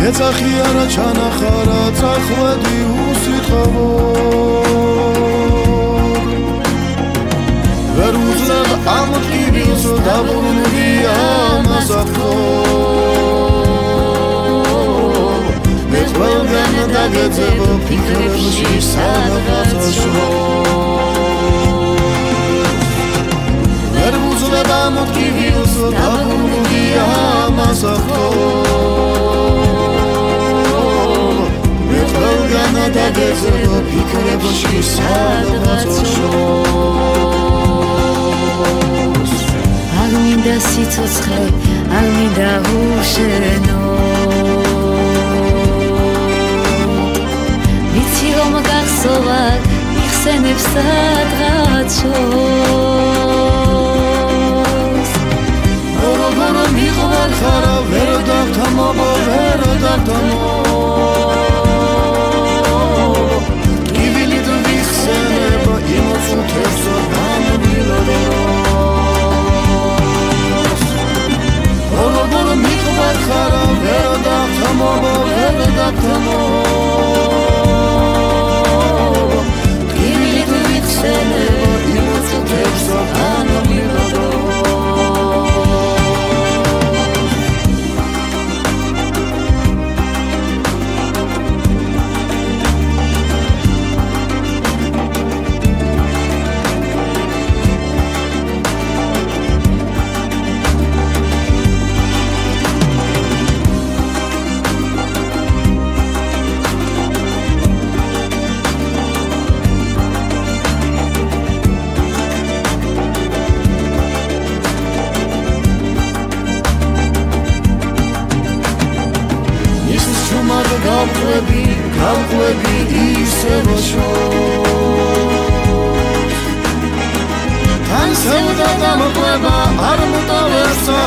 ეცახიარა ჩანახარა წახვედი უსიტყვო ვერ უძლებ ამ ტკივილს დაბრუნდი ამას ახო მე ყველგან დაგეძებ ფიქრებში სადღაცაშო ვერ უძლებ ამ ტკივილს დაბრუნდი ამას ახო დაგეძებ ფიქრებში სადღაცაშო არ მინდა სიცოცხლე არ მინდა უშენო ვიცი რომ გახსოვარ იხსენებს სადღაცშოს როგორ მიყვარ ხარა ვერ დავთამობ ვერ დავთამობ გავყვები ისევ შორს თან სევდა დამკვება არ მუტავ ერთსა